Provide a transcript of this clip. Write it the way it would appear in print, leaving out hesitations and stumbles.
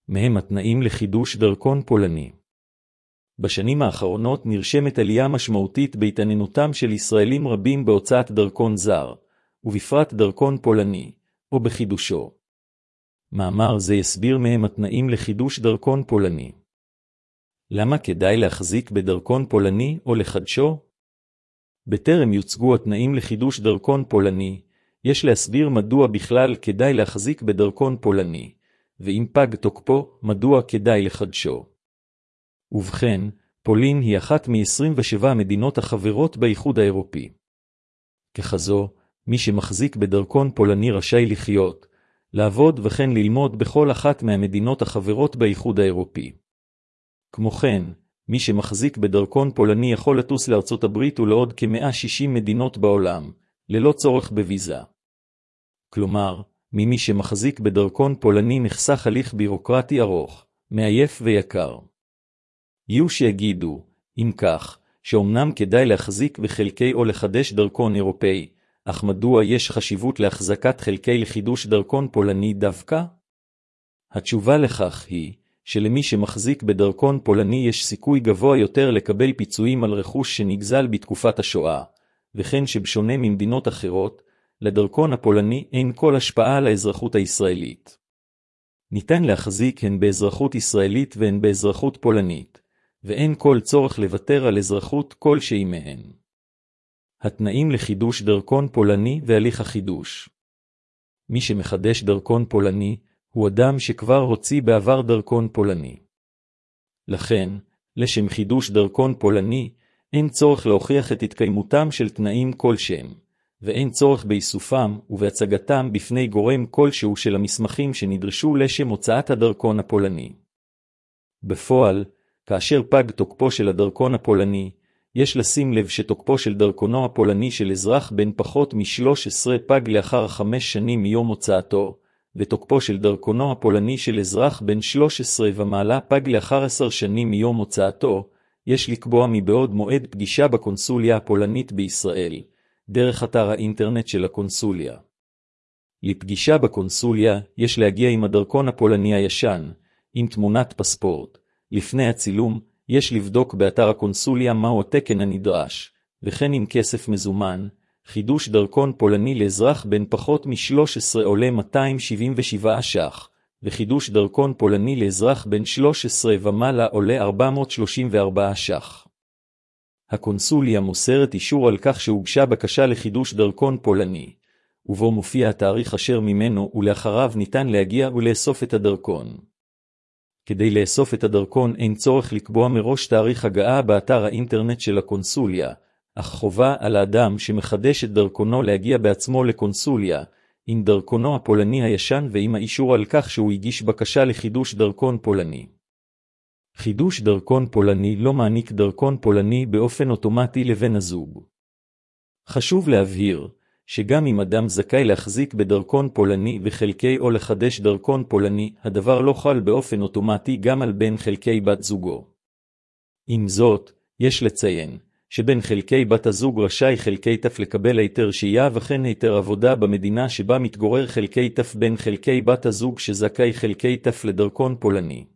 מהם התנאים לחידוש דרכון פולני. בשנים האחרונות נרשמת עלייה משמעותית בהתעניינותם של ישראלים רבים בהוצאת דרכון זר, ובפרט דרכון פולני, או בחידושו. מאמר זה יסביר מהם התנאים לחידוש דרכון פולני. למה כדאי להחזיק בדרכון פולני או לחדשו? בטרם יוצגו התנאים לחידוש דרכון פולני, יש להסביר מדוע בכלל כדאי להחזיק בדרכון פולני, ואם פג תוקפו, מדוע כדאי לחדשו. ובכן, פולין היא אחת מ-27 המדינות החברות באיחוד האירופי. ככזו, מי שמחזיק בדרכון פולני רשאי לחיות, לעבוד וכן ללמוד בכל אחת מהמדינות החברות באיחוד האירופי. כמו כן, מי שמחזיק בדרכון פולני יכול לטוס לארצות הברית ולעוד כ-160 מדינות בעולם, ללא צורך בוויזה. כלומר, ממי שמחזיק בדרכון פולני נחסך הליך בירוקרטי ארוך, מעייף ויקר. יהיו שיגידו, אם כך, שאומנם כדאי להחזיק בחלקי או לחדש דרכון אירופאי, אך מדוע יש חשיבות להחזקת חלקי לחידוש דרכון פולני דווקא? התשובה לכך היא, שלמי שמחזיק בדרכון פולני יש סיכוי גבוה יותר לקבל פיצויים על רכוש שנגזל בתקופת השואה, וכן שבשונה ממדינות אחרות, לדרכון הפולני אין כל השפעה על האזרחות הישראלית. ניתן להחזיק הן באזרחות ישראלית והן באזרחות פולנית, ואין כל צורך לוותר על אזרחות כלשהי מהן. התנאים לחידוש דרכון פולני והליך החידוש. מי שמחדש דרכון פולני, הוא אדם שכבר הוציא בעבר דרכון פולני. לכן, לשם חידוש דרכון פולני, אין צורך להוכיח את התקיימותם של תנאים כלשהם, ואין צורך באיסופם ובהצגתם בפני גורם כלשהו של המסמכים שנדרשו לשם הוצאת הדרכון הפולני. בפועל, כאשר פג תוקפו של הדרכון הפולני, יש לשים לב שתוקפו של דרכונו הפולני של אזרח בן פחות מ-13 פג לאחר 5 שנים מיום הוצאתו, ותוקפו של דרכונו הפולני של אזרח בן 13 ומעלה פג לאחר 10 שנים מיום הוצאתו, יש לקבוע מבעוד מועד פגישה בקונסוליה הפולנית בישראל, דרך אתר האינטרנט של הקונסוליה. לפגישה בקונסוליה יש להגיע עם הדרכון הפולני הישן, עם תמונת פספורט. לפני הצילום, יש לבדוק באתר הקונסוליה מהו התקן הנדרש, וכן עם כסף מזומן. חידוש דרכון פולני לאזרח בן פחות מ-13 עולה 277 ש"ח, וחידוש דרכון פולני לאזרח בן 13 ומעלה עולה 434 ש"ח. הקונסוליה מוסרת אישור על כך שהוגשה בקשה לחידוש דרכון פולני, ובו מופיע התאריך אשר ממנו ולאחריו ניתן להגיע ולאסוף את הדרכון. כדי לאסוף את הדרכון אין צורך לקבוע מראש תאריך הגעה באתר האינטרנט של הקונסוליה, אך חובה על האדם שמחדש את דרכונו להגיע בעצמו לקונסוליה, עם דרכונו הפולני הישן ועם האישור על כך שהוא הגיש בקשה לחידוש דרכון פולני. חידוש דרכון פולני לא מעניק דרכון פולני באופן אוטומטי לבן הזוג. חשוב להבהיר, שגם אם אדם זכאי להחזיק בדרכון פולני וחלקי או לחדש דרכון פולני, הדבר לא חל באופן אוטומטי גם על בן חלקי בת זוגו. עם זאת, יש לציין, שבין חלקי בת הזוג רשאי חלקי תף לקבל היתר שהייה וכן היתר עבודה במדינה שבה מתגורר חלקי תף בין חלקי בת הזוג שזכאי חלקי תף לדרכון פולני.